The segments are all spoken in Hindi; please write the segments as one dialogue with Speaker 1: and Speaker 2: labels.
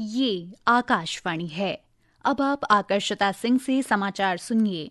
Speaker 1: ये आकाशवाणी है। अब आप आकर्षिता सिंह से समाचार सुनिए।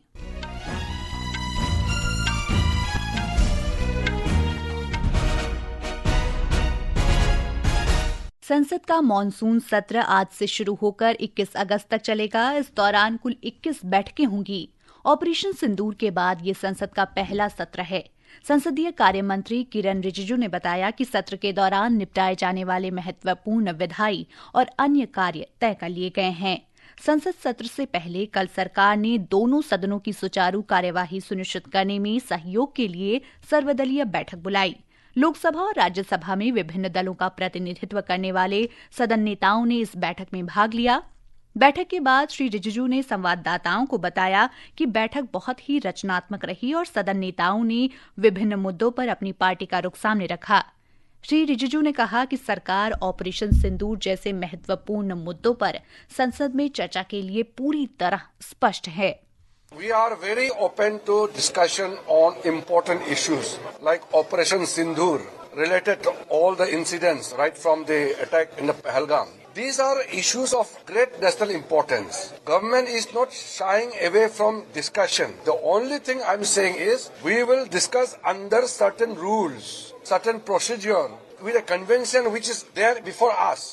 Speaker 1: संसद का मॉनसून सत्र आज से शुरू होकर 21 अगस्त तक चलेगा। इस दौरान कुल 21 बैठकें होंगी। ऑपरेशन सिंदूर के बाद ये संसद का पहला सत्र है। संसदीय कार्य मंत्री किरण रिजिजू ने बताया कि सत्र के दौरान निपटाए जाने वाले महत्वपूर्ण विधायी और अन्य कार्य तय कर लिए गए हैं। संसद सत्र से पहले कल सरकार ने दोनों सदनों की सुचारू कार्यवाही सुनिश्चित करने में सहयोग के लिए सर्वदलीय बैठक बुलाई। लोकसभा और राज्यसभा में विभिन्न दलों का प्रतिनिधित्व करने वाले सदन नेताओं ने इस बैठक में भाग लिया। बैठक के बाद श्री रिजिजू ने संवाददाताओं को बताया कि बैठक बहुत ही रचनात्मक रही और सदन नेताओं ने विभिन्न मुद्दों पर अपनी पार्टी का रुख सामने रखा। श्री रिजिजू ने कहा कि सरकार ऑपरेशन सिंदूर जैसे महत्वपूर्ण मुद्दों पर संसद में चर्चा के लिए पूरी तरह स्पष्ट है।
Speaker 2: We are very open to discussion on important issues like Operation Sindoor related to all the incidents right from the attack in the Pahalgam. These are issues of great national importance. Government is not shying away from discussion. The only thing I'm saying is we will discuss under certain rules, certain procedure with a convention which is there before us.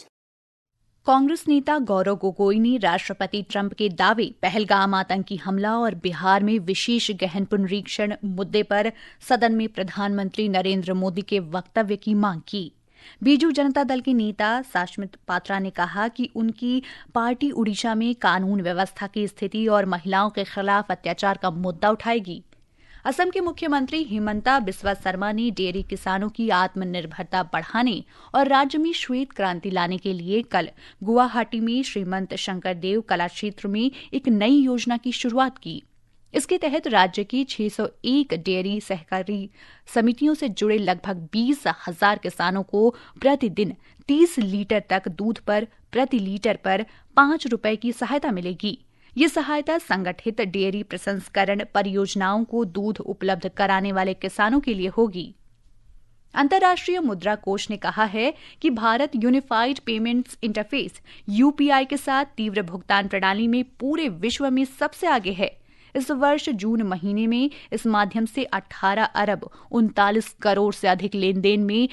Speaker 1: Congress नेता गौरव गोगोई ने राष्ट्रपति ट्रंप के दावे पहलगाम आतंकी हमला और बिहार में विशेष गहन पुनरीक्षण मुद्दे पर सदन में प्रधानमंत्री नरेंद्र मोदी के वक्तव्य की मांग की। बीजू जनता दल के नेता साश्मित पात्रा ने कहा कि उनकी पार्टी उड़ीसा में कानून व्यवस्था की स्थिति और महिलाओं के खिलाफ अत्याचार का मुद्दा उठाएगी। असम के मुख्यमंत्री हिमंता बिस्वा शर्मा ने डेयरी किसानों की आत्मनिर्भरता बढ़ाने और राज्य में श्वेत क्रांति लाने के लिए कल गुवाहाटी में श्रीमंत शंकरदेव कला क्षेत्र में एक नई योजना की शुरुआत की। इसके तहत राज्य की 601 डेयरी सहकारी समितियों से जुड़े लगभग 20,000 किसानों को प्रतिदिन 30 लीटर तक दूध पर प्रति लीटर पर 5 रुपए की सहायता मिलेगी। ये सहायता संगठित डेयरी प्रसंस्करण परियोजनाओं को दूध उपलब्ध कराने वाले किसानों के लिए होगी। अंतर्राष्ट्रीय मुद्रा कोष ने कहा है कि Bharat unified payments interface UPI के साथ तीव्र भुगतान प्रणाली में पूरे विश्व में सबसे आगे है। इस वर्ष जून महीने में इस माध्यम से 18 अरब 39 करोड़ से अधिक लेन देन में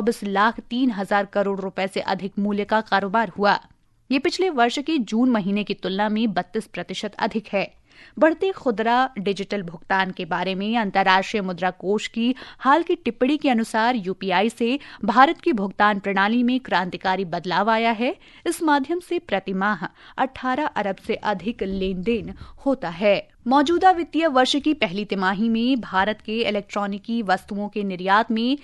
Speaker 1: 24,03,000 करोड़ रुपए से अधिक मूल्य का कारोबार हुआ। ये पिछले वर्ष के जून महीने की तुलना में 32% अधिक है। बढ़ते खुदरा डिजिटल भुगतान के बारे में अंतर्राष्ट्रीय मुद्रा कोष की हाल की टिप्पणी के अनुसार यूपीआई से भारत की भुगतान प्रणाली में क्रांतिकारी बदलाव आया है। इस माध्यम से प्रति माह 18 अरब से अधिक लेन देन होता है। मौजूदा वित्तीय वर्ष की पहली तिमाही में भारत के इलेक्ट्रॉनिकी वस्तुओं के निर्यात में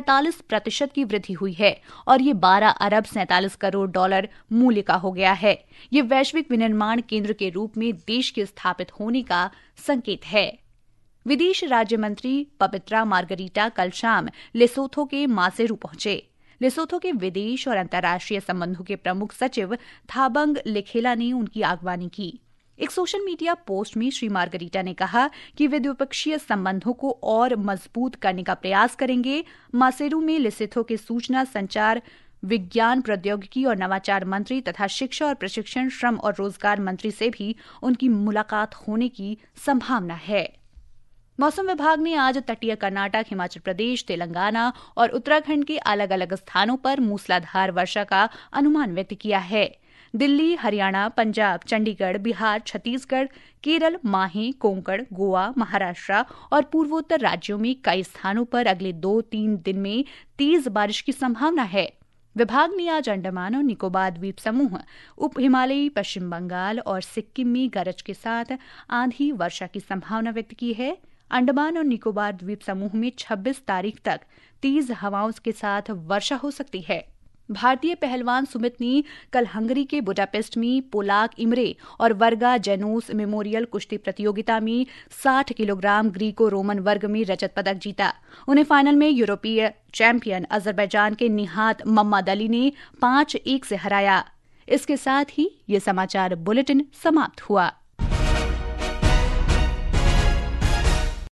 Speaker 1: 47% की वृद्धि हुई है और ये 12 अरब 47 करोड़ डॉलर मूल्य का हो गया है। ये वैश्विक विनिर्माण केंद्र के रूप में देश के स्थापित होने का संकेत है। विदेश राज्य मंत्री पवित्रा मार्गरीटा कल शाम लेसोथो के मासेरू पहुंचे। लेसोथो के विदेश और अंतर्राष्ट्रीय संबंधों के प्रमुख सचिव थाबंग लेखेला ने उनकी अगवानी की। एक सोशल मीडिया पोस्ट में श्री मार्गरीटा ने कहा कि वे द्विपक्षीय संबंधों को और मजबूत करने का प्रयास करेंगे। मासेरू में लेसोथो के सूचना संचार विज्ञान प्रौद्योगिकी और नवाचार मंत्री तथा शिक्षा और प्रशिक्षण श्रम और रोजगार मंत्री से भी उनकी मुलाकात होने की संभावना है। मौसम विभाग ने आज तटीय कर्नाटक, हिमाचल प्रदेश, तेलंगाना और उत्तराखंड के अलग अलग स्थानों पर मूसलाधार वर्षा का अनुमान व्यक्त किया है। दिल्ली, हरियाणा, पंजाब, चंडीगढ़, बिहार, छत्तीसगढ़, केरल, माहे, कोंकण, गोवा, महाराष्ट्र और पूर्वोत्तर राज्यों में कई स्थानों पर अगले 2-3 दिन में तेज बारिश की संभावना है। विभाग ने आज अंडमान और निकोबार द्वीप समूह, उप हिमालयी पश्चिम बंगाल और सिक्किम में गरज के साथ आंधी वर्षा की संभावना व्यक्त की है। अंडमान और निकोबार द्वीप समूह में 26 तारीख तक तेज हवाओं के साथ वर्षा हो सकती है। भारतीय पहलवान सुमित ने कल हंगरी के बुडापेस्ट में पोलाक इमरे और वर्गा जेनोस मेमोरियल कुश्ती प्रतियोगिता में 60 किलोग्राम ग्रीको रोमन वर्ग में रजत पदक जीता। उन्हें फाइनल में यूरोपीय चैंपियन अजरबैजान के निहात मम्मदली ने 5-1 से हराया। इसके साथ ही ये समाचार बुलेटिन समाप्त हुआ।